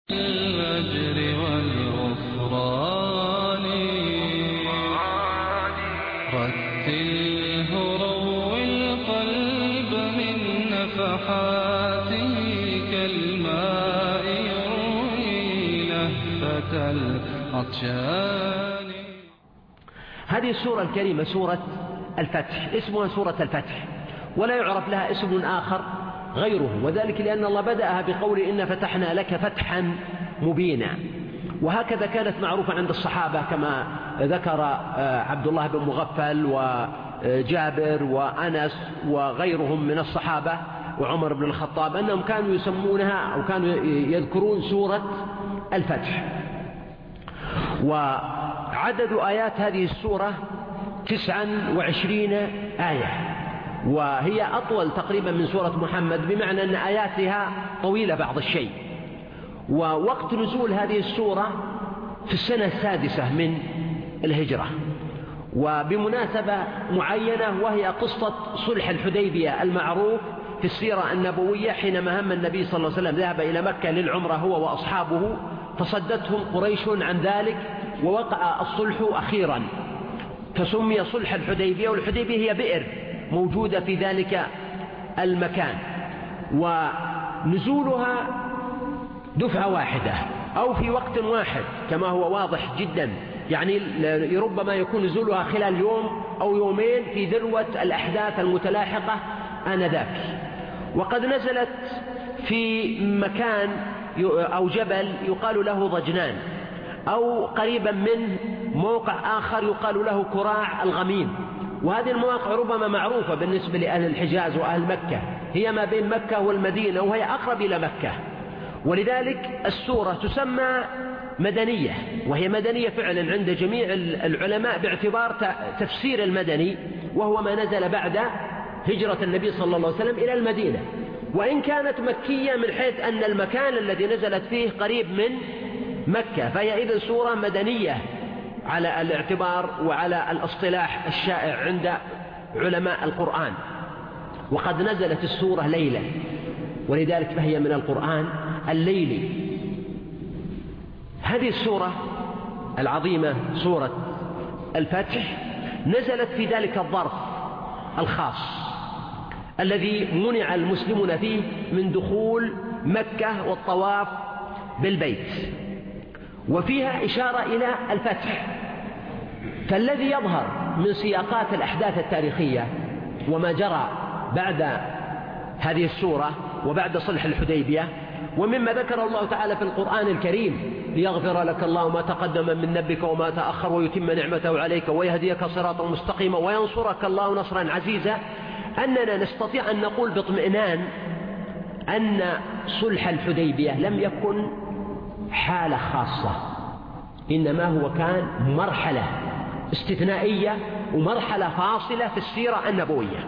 الأجر والغفران رتله روي القلب من نفحاته كالماء يروي لهفة العطشان. هذه السورة الكريمة سورة الفتح، اسمها سورة الفتح، ولا يعرف لها اسم آخر غيره، وذلك لأن الله بدأها بقول إن فتحنا لك فتحا مبينا، وهكذا كانت معروفة عند الصحابة كما ذكر عبد الله بن مغفل وجابر وأنس وغيرهم من الصحابة وعمر بن الخطاب أنهم كانوا يسمونها أو كانوا يذكرون سورة الفتح. وعدد آيات هذه السورة 29 آية، وهي أطول تقريبا من سورة محمد، بمعنى أن آياتها طويلة بعض الشيء. ووقت نزول هذه السورة في السنة السادسة من الهجرة، وبمناسبة معينة، وهي قصة صلح الحديبية المعروف في السيرة النبوية، حينما هم النبي صلى الله عليه وسلم ذهب إلى مكة للعمرة هو وأصحابه، فصدتهم قريش عن ذلك ووقع الصلح أخيرا، فسمي صلح الحديبية. والحديبية هي بئر موجودة في ذلك المكان، ونزولها دفعة واحدة أو في وقت واحد كما هو واضح جدا، يعني ربما يكون نزولها خلال يوم أو يومين في ذروة الأحداث المتلاحقة آنذاك. وقد نزلت في مكان أو جبل يقال له ضجنان، أو قريبا منه موقع آخر يقال له كراع الغميم، وهذه المواقع ربما معروفة بالنسبة لأهل الحجاز وأهل مكة، هي ما بين مكة والمدينة، وهي أقرب إلى مكة، ولذلك السورة تسمى مدنية، وهي مدنية فعلا عند جميع العلماء باعتبار تفسير المدني، وهو ما نزل بعد هجرة النبي صلى الله عليه وسلم إلى المدينة، وإن كانت مكية من حيث أن المكان الذي نزلت فيه قريب من مكة، فهي إذن سورة مدنية على الاعتبار وعلى الاصطلاح الشائع عند علماء القرآن. وقد نزلت السورة ليلا، ولذلك فهي من القرآن الليلي. هذه السورة العظيمة سورة الفتح نزلت في ذلك الظرف الخاص الذي منع المسلمون فيه من دخول مكة والطواف بالبيت، وفيها إشارة إلى الفتح. فالذي يظهر من سياقات الأحداث التاريخية وما جرى بعد هذه السورة وبعد صلح الحديبية، ومما ذكر الله تعالى في القرآن الكريم: ليغفر لك الله ما تقدم من ذنبك وما تأخر ويتم نعمته عليك ويهديك صراطا مستقيما وينصرك الله نصرا عزيزا، أننا نستطيع أن نقول باطمئنان أن صلح الحديبية لم يكن حالة خاصة، إنما هو كان مرحلة استثنائية ومرحلة فاصلة في السيرة النبوية.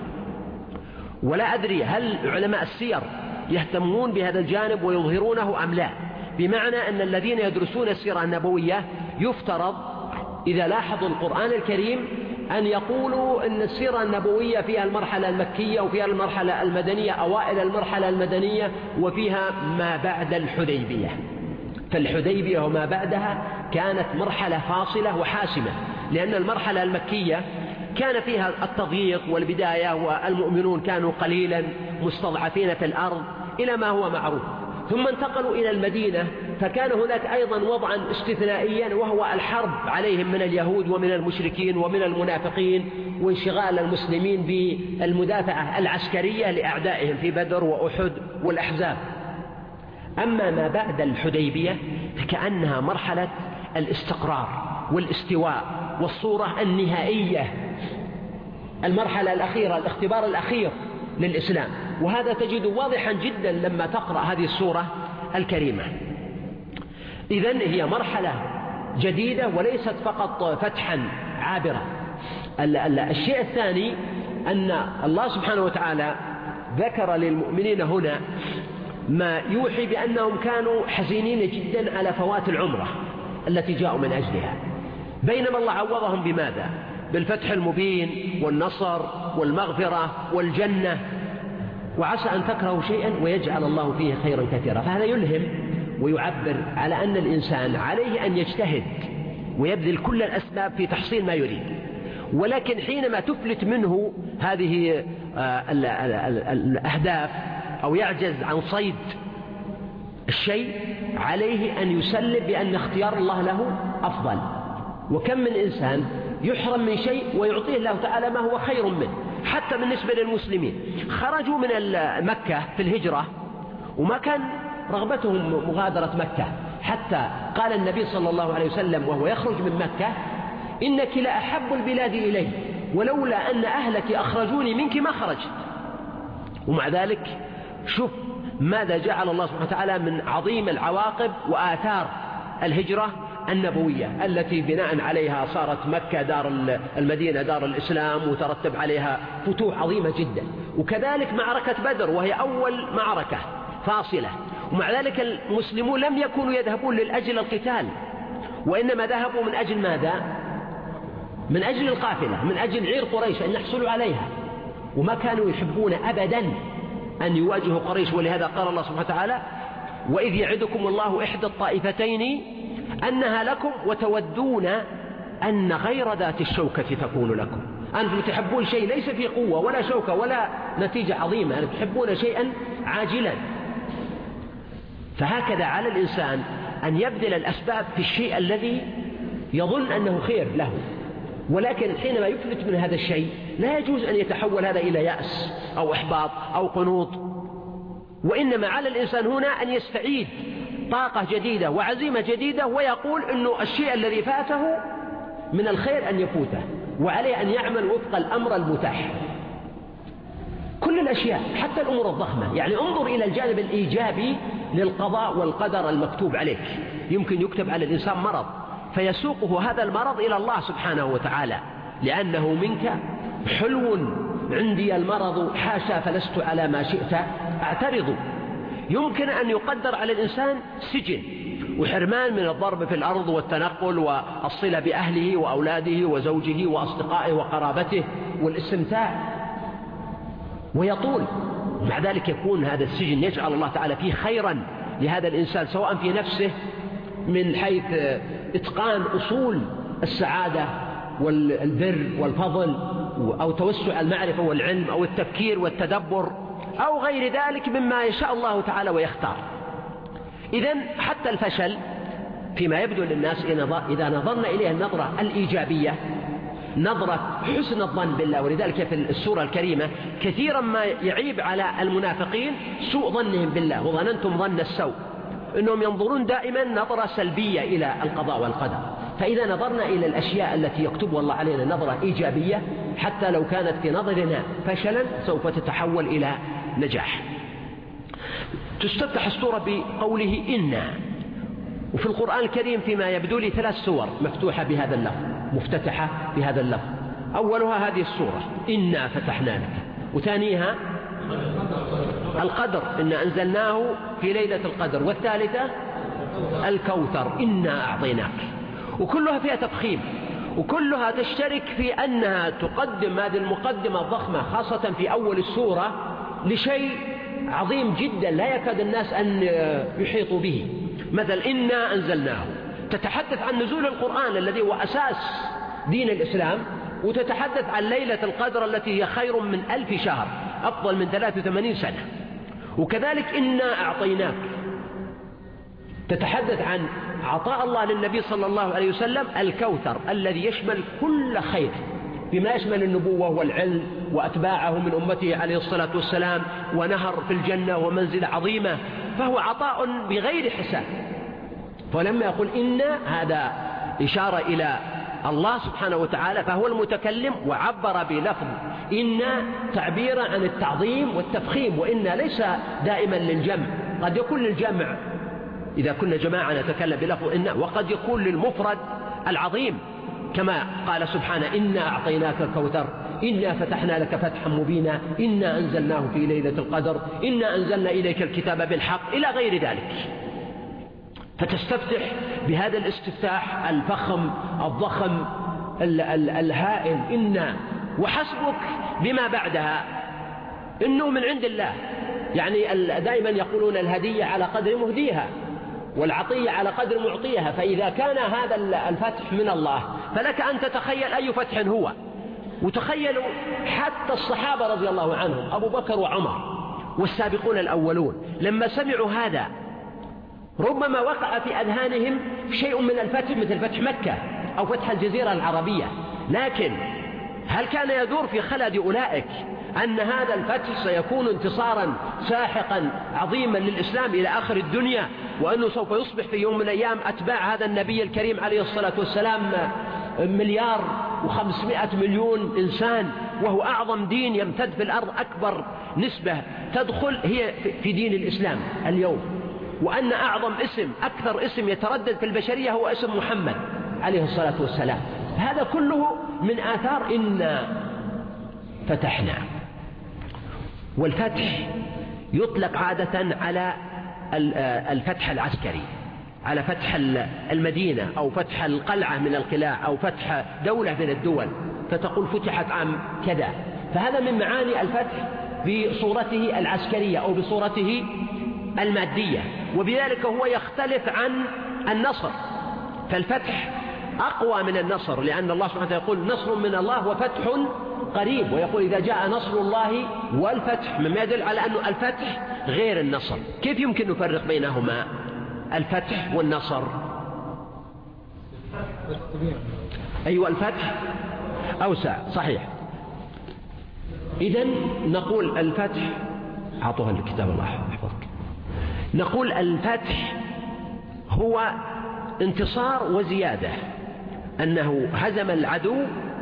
ولا أدري هل علماء السير يهتمون بهذا الجانب ويظهرونه أم لا، بمعنى أن الذين يدرسون السيرة النبوية يفترض إذا لاحظوا القرآن الكريم أن يقولوا أن السيرة النبوية فيها المرحلة المكية وفيها المرحلة المدنية، أوائل المرحلة المدنية، وفيها ما بعد الحديبية. فالحديبية وما بعدها كانت مرحلة فاصلة وحاسمة، لأن المرحلة المكية كان فيها التضييق والبداية، والمؤمنون كانوا قليلا مستضعفين في الأرض إلى ما هو معروف، ثم انتقلوا إلى المدينة، فكان هناك أيضا وضعا استثنائيا، وهو الحرب عليهم من اليهود ومن المشركين ومن المنافقين، وانشغال المسلمين بالمدافعة العسكرية لأعدائهم في بدر وأحد والأحزاب. أما ما بعد الحديبية فكأنها مرحلة الاستقرار والاستواء والصورة النهائية، المرحلة الأخيرة، الاختبار الأخير للإسلام، وهذا تجد واضحا جدا لما تقرأ هذه السورة الكريمة. إذن هي مرحلة جديدة وليست فقط فتحا عابرا. الشيء الثاني أن الله سبحانه وتعالى ذكر للمؤمنين هنا ما يوحي بأنهم كانوا حزينين جدا على فوات العمرة التي جاءوا من أجلها، بينما الله عوضهم بماذا؟ بالفتح المبين والنصر والمغفرة والجنة. وعسى أن تكرهوا شيئا ويجعل الله فيه خيرا كثيرا. فهذا يلهم ويعبر على أن الإنسان عليه أن يجتهد ويبذل كل الأسباب في تحصيل ما يريد، ولكن حينما تفلت منه هذه الأهداف أو يعجز عن صيد الشيء عليه أن يسلم بأن اختيار الله له أفضل. وكم من إنسان يحرم من شيء ويعطيه الله تعالى ما هو خير منه. حتى بالنسبة للمسلمين خرجوا من مكة في الهجرة وما كان رغبتهم مغادرة مكة، حتى قال النبي صلى الله عليه وسلم وهو يخرج من مكة: إنك لأحب البلاد إلي ولولا أن أهلك أخرجوني منك ما خرجت. ومع ذلك شوف ماذا جعل الله سبحانه وتعالى من عظيم العواقب وآثار الهجرة النبوية التي بناء عليها صارت مكة دار المدينة دار الإسلام، وترتب عليها فتوح عظيمة جدا. وكذلك معركة بدر وهي أول معركة فاصلة، ومع ذلك المسلمون لم يكونوا يذهبون لأجل القتال، وإنما ذهبوا من أجل ماذا؟ من أجل القافلة، من أجل عير قريش أن يحصلوا عليها، وما كانوا يحبون أبدا أن يواجهوا قريش. ولهذا قال الله سبحانه وتعالى: وإذ يعدكم الله إحدى الطائفتين أنها لكم وتودون أن غير ذات الشوكة تكون لكم. أنتم تحبون شيء ليس فيه قوة ولا شوكة ولا نتيجة عظيمة، أنتم تحبون شيئا عاجلا. فهكذا على الإنسان أن يبذل الأسباب في الشيء الذي يظن أنه خير له، ولكن حينما يفلت من هذا الشيء لا يجوز أن يتحول هذا إلى يأس أو إحباط أو قنوط، وإنما على الإنسان هنا أن يستعيد طاقة جديدة وعزيمة جديدة، ويقول أنه الشيء الذي فاته من الخير أن يفوته، وعليه أن يعمل وفق الأمر المتاح. كل الأشياء حتى الأمور الضخمة، يعني انظر إلى الجانب الإيجابي للقضاء والقدر المكتوب عليك. يمكن يكتب على الإنسان مرض فيسوقه هذا المرض إلى الله سبحانه وتعالى لأنه منك. حلو عندي المرض حاشا فلست على ما شئت أعترض. يمكن أن يقدر على الإنسان سجن وحرمان من الضرب في الأرض والتنقل والصلة بأهله وأولاده وزوجه وأصدقائه وقرابته والاستمتاع، ويطول. مع ذلك يكون هذا السجن يجعل الله تعالى فيه خيرا لهذا الإنسان، سواء في نفسه من حيث إتقان أصول السعادة والبر والفضل، أو توسع المعرفة والعلم، أو التفكير والتدبر، أو غير ذلك مما يشاء الله تعالى ويختار. إذن حتى الفشل فيما يبدو للناس إذا نظرنا إليه النظرة الإيجابية، نظرة حسن الظن بالله. ولذلك في السورة الكريمة كثيرا ما يعيب على المنافقين سوء ظنهم بالله، وظننتم ظن السوء، إنهم ينظرون دائما نظرة سلبية إلى القضاء والقدر. فإذا نظرنا إلى الأشياء التي يكتبها الله علينا نظرة إيجابية، حتى لو كانت في نظرنا فشلا سوف تتحول إلى نجاح. تستفتح السورة بقوله إنا، وفي القرآن الكريم فيما يبدو لي 3 سور مفتوحة بهذا اللفظ، مفتتحة بهذا اللفظ. أولها هذه السورة إنا فتحنا لك، وثانيها القدر إنا أنزلناه في ليلة القدر، والثالثة الكوثر إنا أعطيناك. وكلها فيها تفخيم، وكلها تشترك في أنها تقدم هذه المقدمة الضخمة خاصة في أول السورة لشيء عظيم جدا لا يكاد الناس أن يحيطوا به. مثل إنا أنزلناه تتحدث عن نزول القرآن الذي هو أساس دين الإسلام، وتتحدث عن ليلة القدر التي هي خير من 1000 شهر، أفضل من 83 سنة. وكذلك إنا أعطيناك تتحدث عن عطاء الله للنبي صلى الله عليه وسلم الكوثر الذي يشمل كل خير، بما يشمل النبوة والعلم وأتباعه من أمته عليه الصلاة والسلام، ونهر في الجنة ومنزل عظيمة، فهو عطاء بغير حساب. فلما يقول إنا، هذا إشارة إلى الله سبحانه وتعالى، فهو المتكلم وعبر بلفظ إنا تعبيرا عن التعظيم والتفخيم. وإنا ليس دائما للجمع، قد يكون للجمع إذا كنا جماعة نتكلم بلفظ إنا، وقد يكون للمفرد العظيم كما قال سبحانه إنا أعطيناك الكوثر، إنا فتحنا لك فتحا مبينا، إنا أنزلناه في ليلة القدر، إنا أنزلنا إليك الكتاب بالحق، إلى غير ذلك. فتستفتح بهذا الاستفتاح الفخم الضخم الهائل إنا، وحسبك بما بعدها إنه من عند الله. يعني دائما يقولون الهدية على قدر مهديها، والعطية على قدر معطيها. فإذا كان هذا الفتح من الله فلك أن تتخيل أي فتح هو. وتخيلوا حتى الصحابة رضي الله عنهم أبو بكر وعمر والسابقون الأولون لما سمعوا هذا ربما وقع في أذهانهم شيء من الفتح مثل فتح مكة أو فتح الجزيرة العربية، لكن هل كان يدور في خلد أولئك أن هذا الفتح سيكون انتصارا ساحقا عظيما للإسلام إلى آخر الدنيا، وأنه سوف يصبح في يوم من الأيام أتباع هذا النبي الكريم عليه الصلاة والسلام 1,500,000,000 إنسان، وهو أعظم دين يمتد في الأرض، أكبر نسبة تدخل هي في دين الإسلام اليوم، وأن أعظم اسم أكثر اسم يتردد في البشرية هو اسم محمد عليه الصلاة والسلام. هذا كله من آثار إنا فتحنا. والفتح يطلق عادة على الفتح العسكري، على فتح المدينة أو فتح القلعة من القلاع أو فتح دولة من الدول، فتقول فتحت عام كذا. فهذا من معاني الفتح بصورته العسكرية أو بصورته المادية، وبذلك هو يختلف عن النصر. فالفتح أقوى من النصر، لأن الله سبحانه وتعالى يقول نصر من الله وفتح قريب، ويقول إذا جاء نصر الله والفتح، مما يدل على أن الفتح غير النصر. كيف يمكن نفرق بينهما الفتح والنصر؟ أيوة، الفتح أوسع صحيح. إذن نقول الفتح، أعطوها لكتاب الله يحفظك، نقول الفتح هو انتصار وزيادة، أنه هزم العدو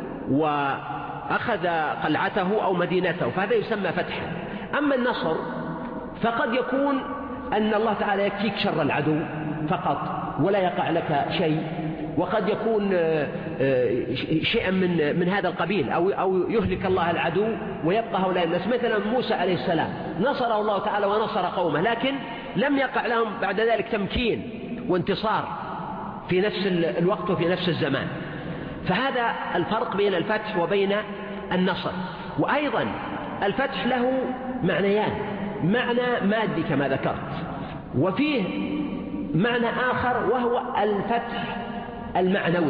وأخذ قلعته أو مدينته، فهذا يسمى فتحا. أما النصر فقد يكون أن الله تعالى يكفيك شر العدو فقط ولا يقع لك شيء، وقد يكون شيئا من هذا القبيل، أو يهلك الله العدو ويبقى هؤلاء الناس. مثلا موسى عليه السلام نصره الله تعالى ونصر قومه، لكن لم يقع لهم بعد ذلك تمكين وانتصار في نفس الوقت وفي نفس الزمان. فهذا الفرق بين الفتح وبين النصر. وأيضا الفتح له معنيان، معنى مادي كما ذكرت، وفيه معنى آخر وهو الفتح المعنوي.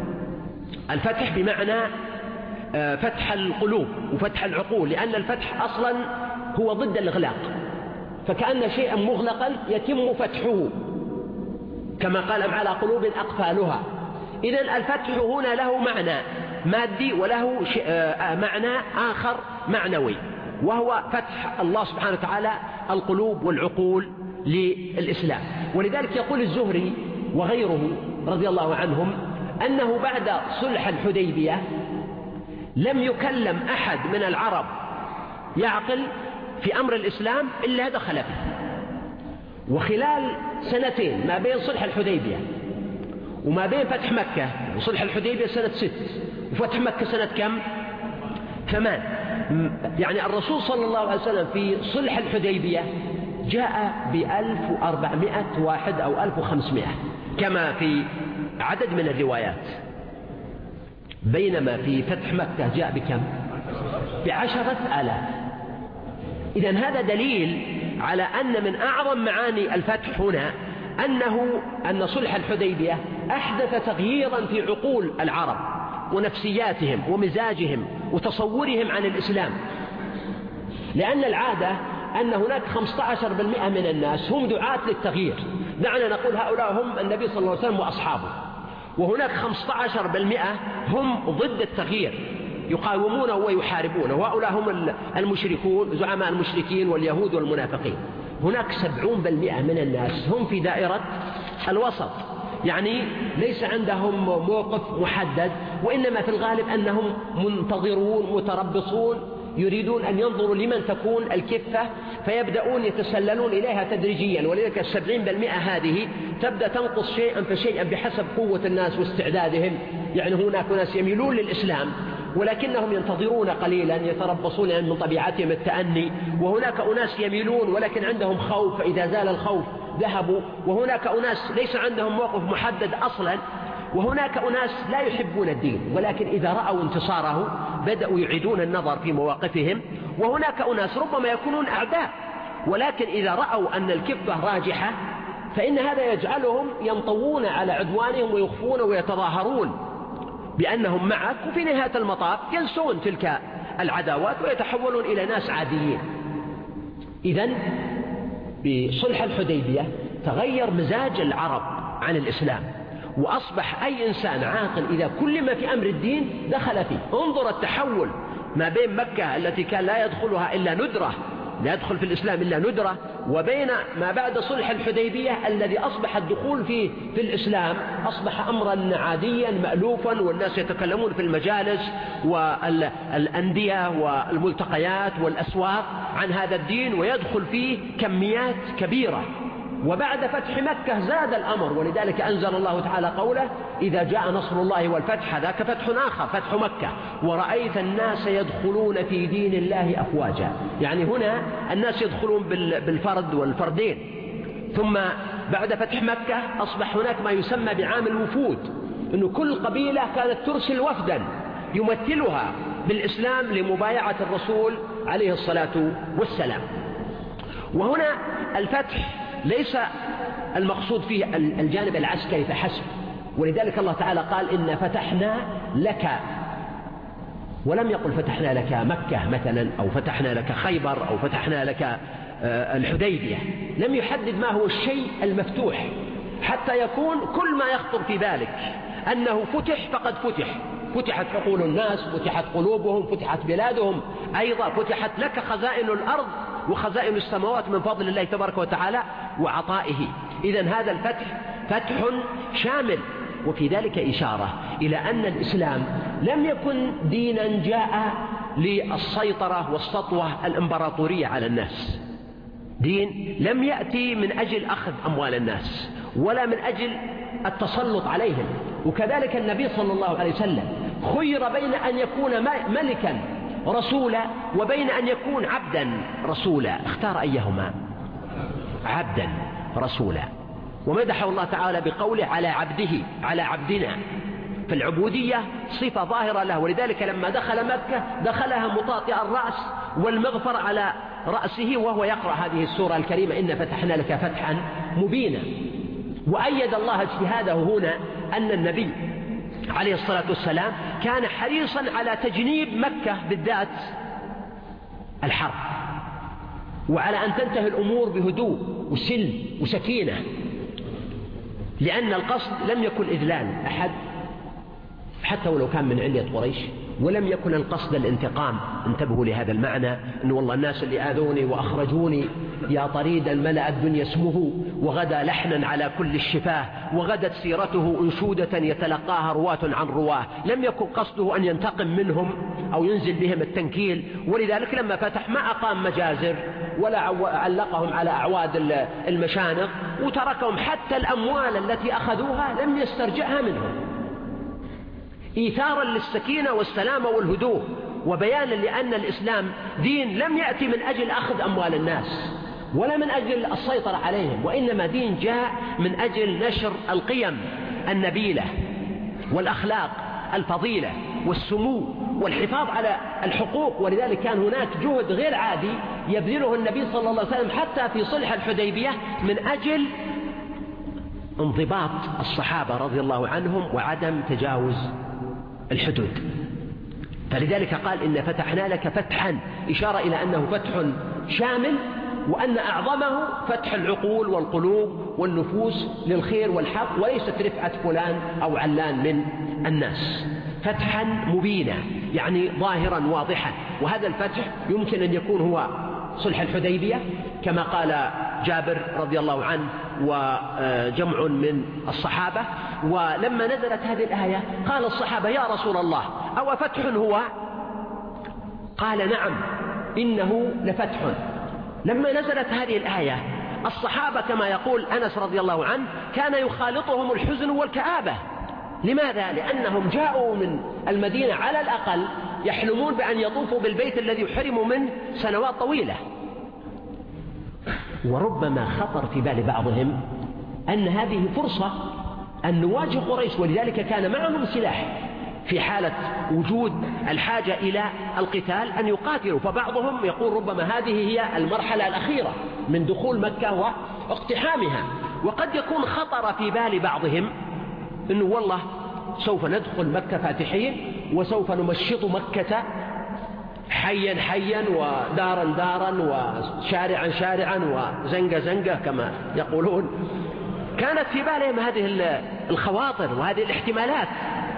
الفتح بمعنى فتح القلوب وفتح العقول، لأن الفتح أصلا هو ضد الإغلاق، فكأن شيئا مغلقا يتم فتحه، كما قال على قلوب أقفالها. إذن الفتح هنا له معنى مادي وله معنى آخر معنوي، وهو فتح الله سبحانه وتعالى القلوب والعقول للإسلام. ولذلك يقول الزهري وغيره رضي الله عنهم أنه بعد صلح الحديبية لم يكلم أحد من العرب يعقل في أمر الإسلام إلا دخل فيه. وخلال سنتين ما بين صلح الحديبية وما بين فتح مكة، صلح الحديبية سنة 6 وفتح مكة سنة كم؟ 8. يعني الرسول صلى الله عليه وسلم في صلح الحديبية جاء ب1400 واحد أو 1500 كما في عدد من الروايات، بينما في فتح مكة جاء بكم؟ ب10,000. إذن هذا دليل على أن من أعظم معاني الفتح هنا أن صلح الحديبية أحدث تغييرا في عقول العرب ونفسياتهم ومزاجهم وتصورهم عن الإسلام. لأن العادة أن هناك 15% من الناس هم دعاة للتغيير، دعنا نقول هؤلاء هم النبي صلى الله عليه وسلم وأصحابه، وهناك 15% هم ضد التغيير يقاومونه ويحاربونه، وهؤلاء هم المشركون، زعماء المشركين واليهود والمنافقين. هناك 70% من الناس هم في دائرة الوسط، يعني ليس عندهم موقف محدد، وإنما في الغالب أنهم منتظرون متربصون، يريدون أن ينظروا لمن تكون الكفة فيبدأون يتسللون إليها تدريجيا. ولذلك 70% هذه تبدأ تنقص شيئا فشيئا بحسب قوة الناس واستعدادهم. يعني هناك ناس يميلون للإسلام ولكنهم ينتظرون قليلا، يتربصون من طبيعتهم التأني، وهناك أناس يميلون ولكن عندهم خوف، فإذا زال الخوف ذهبوا، وهناك أناس ليس عندهم موقف محدد أصلا، وهناك أناس لا يحبون الدين ولكن إذا رأوا انتصاره بدأوا يعيدون النظر في مواقفهم، وهناك أناس ربما يكونون أعداء ولكن إذا رأوا أن الكفة راجحة فإن هذا يجعلهم ينطوون على عدوانهم ويخفون ويتظاهرون بأنهم معك، وفي نهاية المطاف ينسون تلك العداوات ويتحولون إلى ناس عاديين. إذن بصلح الحديبية تغير مزاج العرب عن الإسلام، وأصبح أي إنسان عاقل إذا كل ما في أمر الدين دخل فيه. انظر التحول ما بين مكة التي كان لا يدخلها إلا ندرة، لا يدخل في الإسلام إلا ندرة، وبين ما بعد صلح الحديبية الذي أصبح الدخول فيه في الإسلام أصبح أمرا عاديا مألوفا، والناس يتكلمون في المجالس والأندية والملتقيات والأسواق عن هذا الدين، ويدخل فيه كميات كبيرة. وبعد فتح مكة زاد الأمر، ولذلك أنزل الله تعالى قوله: إذا جاء نصر الله والفتح. ذاك فتح آخر، فتح مكة، ورأيت الناس يدخلون في دين الله أفواجا. يعني هنا الناس يدخلون بالفرد والفردين. ثم بعد فتح مكة أصبح هناك ما يسمى بعام الوفود، أنه كل قبيلة كانت ترسل وفدا يمثلها بالإسلام لمبايعة الرسول عليه الصلاة والسلام. وهنا الفتح ليس المقصود فيه الجانب العسكري فحسب، ولذلك الله تعالى قال: إن فتحنا لك، ولم يقل فتحنا لك مكة مثلا، أو فتحنا لك خيبر، أو فتحنا لك الحديبية. لم يحدد ما هو الشيء المفتوح، حتى يكون كل ما يخطر في بالك أنه فتح فقد فتح. فتحت عقول الناس، فتحت قلوبهم، فتحت بلادهم، أيضا فتحت لك خزائن الأرض وخزائن السماوات من فضل الله تبارك وتعالى وعطائه. إذن هذا الفتح فتح شامل، وفي ذلك إشارة إلى أن الإسلام لم يكن دينا جاء للسيطرة والسطوة الإمبراطورية على الناس. دين لم يأتي من أجل أخذ أموال الناس ولا من أجل التسلط عليهم. وكذلك النبي صلى الله عليه وسلم خير بين أن يكون ملكا رسولا وبين أن يكون عبدا رسولا، اختار أيهما؟ عبدا رسولا. ومدحه الله تعالى بقوله: على عبده، على عبدنا. فالعبودية صفة ظاهرة له، ولذلك لما دخل مكة دخلها مطاطئ الرأس والمغفر على رأسه وهو يقرأ هذه السورة الكريمة: إن فتحنا لك فتحا مبينا. وأيد الله اجتهاده هنا أن النبي عليه الصلاة والسلام كان حريصا على تجنيب مكة بالذات الحرب، وعلى أن تنتهي الأمور بهدوء وسلم وسكينة، لأن القصد لم يكن إذلال أحد حتى ولو كان من علية قريش، ولم يكن القصد الانتقام. انتبهوا لهذا المعنى، أن والله الناس اللي آذوني وأخرجوني يا طريدا ملأ الدنيا اسمه، وغدا لحنا على كل الشفاه، وغدت سيرته أنشودة يتلقاها رواة عن رواه. لم يكن قصده أن ينتقم منهم أو ينزل بهم التنكيل. ولذلك لما فتح ما أقام مجازر ولا علقهم على أعواد المشانق، وتركهم حتى الأموال التي أخذوها لم يسترجعها منهم، إيثارا للسكينة والسلامة والهدوء، وبيانا لأن الإسلام دين لم يأتي من أجل أخذ أموال الناس ولا من أجل السيطرة عليهم، وإنما دين جاء من أجل نشر القيم النبيلة والأخلاق الفضيلة والسمو والحفاظ على الحقوق. ولذلك كان هناك جهد غير عادي يبذله النبي صلى الله عليه وسلم حتى في صلح الحديبية من أجل انضباط الصحابة رضي الله عنهم وعدم تجاوز الحدود. فلذلك قال: إن فتحنا لك فتحا، إشارة إلى أنه فتح شامل، وأن أعظمه فتح العقول والقلوب والنفوس للخير والحق، وليست رفعة فلان أو علان من الناس. فتحا مبينا يعني ظاهرا واضحا. وهذا الفتح يمكن أن يكون هو صلح الحديبية كما قال جابر رضي الله عنه وجمع من الصحابة. ولما نزلت هذه الآية قال الصحابة: يا رسول الله أو فتح هو؟ قال: نعم إنه لفتح. لما نزلت هذه الآية الصحابة كما يقول أنس رضي الله عنه كان يخالطهم الحزن والكآبة. لماذا؟ لأنهم جاءوا من المدينة على الأقل يحلمون بأن يطوفوا بالبيت الذي حرموا منه سنوات طويلة. وربما خطر في بال بعضهم أن هذه فرصة أن نواجه قريش، ولذلك كان معهم سلاح في حالة وجود الحاجة إلى القتال أن يقاتلوا. فبعضهم يقول ربما هذه هي المرحلة الأخيرة من دخول مكة واقتحامها، وقد يكون خطر في بال بعضهم أنه والله سوف ندخل مكة فاتحين وسوف نمشط مكة حيا حيا ودارا دارا وشارعا شارعا وزنقة زنقة كما يقولون. كانت في بالهم هذه الخواطر وهذه الاحتمالات.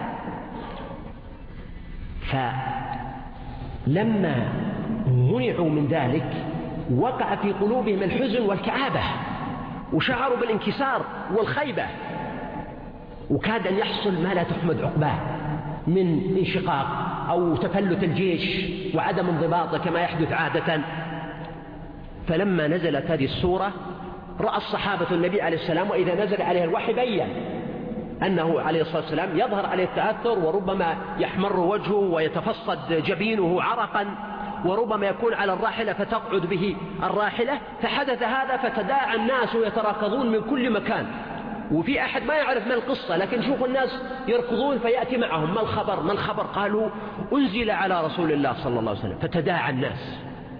فلما منعوا من ذلك وقع في قلوبهم الحزن والكآبة وشعروا بالانكسار والخيبة، وكاد أن يحصل ما لا تحمد عقباه من انشقاق أو تفلت الجيش وعدم انضباطه كما يحدث عادة. فلما نزلت هذه السورة رأى الصحابة النبي عليه السلام وإذا نزل عليه الوحي بين أنه عليه الصلاة والسلام يظهر عليه التأثر، وربما يحمر وجهه ويتفصد جبينه عرقا، وربما يكون على الراحلة فتقعد به الراحلة. فحدث هذا فتداعى الناس يتراكضون من كل مكان، وفي أحد ما يعرف ما القصة، لكن شوفوا الناس يركضون فيأتي معهم ما الخبر ما الخبر. قالوا أنزل على رسول الله صلى الله عليه وسلم. فتداعى الناس،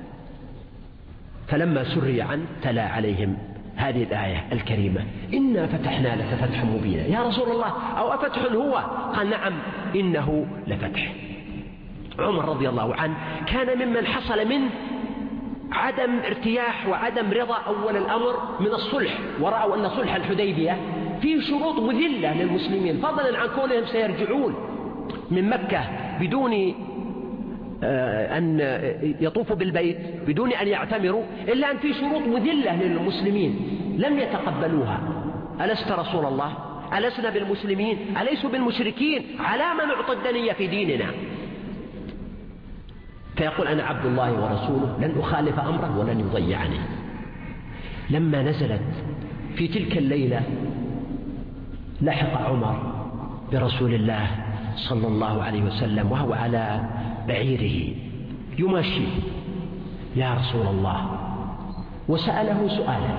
فلما سري عنه تلا عليهم هذه الآية الكريمة: إنا فتحنا لك فتحا مبينا. يا رسول الله أو أفتح هو؟ قال نعم إنه لفتح. عمر رضي الله عنه كان ممن حصل منه عدم ارتياح وعدم رضا أول الأمر من الصلح، ورأوا أن صلح الحديبية فيه شروط مذلة للمسلمين، فضلا عن كونهم سيرجعون من مكة بدون أن يطوفوا بالبيت، بدون أن يعتمروا، إلا أن في شروط مذلة للمسلمين لم يتقبلوها. ألست رسول الله؟ ألسنا بالمسلمين؟ أليسوا بالمشركين؟ على ما نعطي الدنيا في ديننا؟ فيقول أنا عبد الله ورسوله لن أخالف أمره ولن يضيعني. لما نزلت في تلك الليلة لحق عمر برسول الله صلى الله عليه وسلم وهو على بعيره يمشي: يا رسول الله، وسأله سؤالا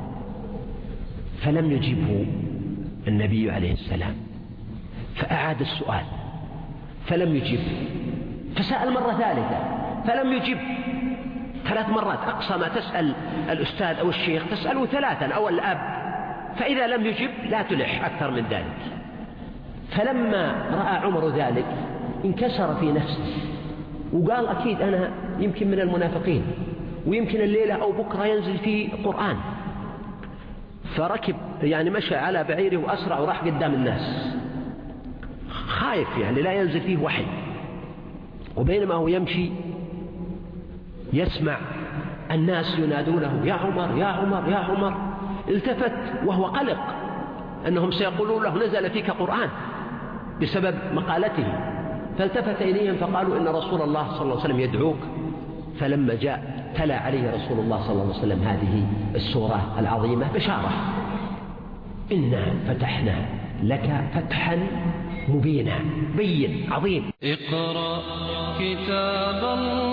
فلم يجبه النبي عليه السلام، فأعاد السؤال فلم يجب، فسأل مرة ثالثة فلم يجب. 3 مرات، أقصى ما تسأل الأستاذ أو الشيخ تسأله 3 أو الأب، فإذا لم يجب لا تلح أكثر من ذلك. فلما رأى عمر ذلك انكسر في نفسه وقال أكيد أنا يمكن من المنافقين، ويمكن الليلة أو بكرة ينزل فيه قرآن. فركب يعني مشى على بعيره وأسرع وراح قدام الناس خايف يعني لا ينزل فيه وحي. وبينما هو يمشي يسمع الناس ينادونه: يا عمر يا عمر يا عمر. التفت وهو قلق أنهم سيقولون له نزل فيك قرآن بسبب مقالته، فالتفت إليهم فقالوا إن رسول الله صلى الله عليه وسلم يدعوك. فلما جاء تلا عليه رسول الله صلى الله عليه وسلم هذه السورة العظيمة بشارة: إنا فتحنا لك فتحا مبينا. بين عظيم. اقرأ كتاب الله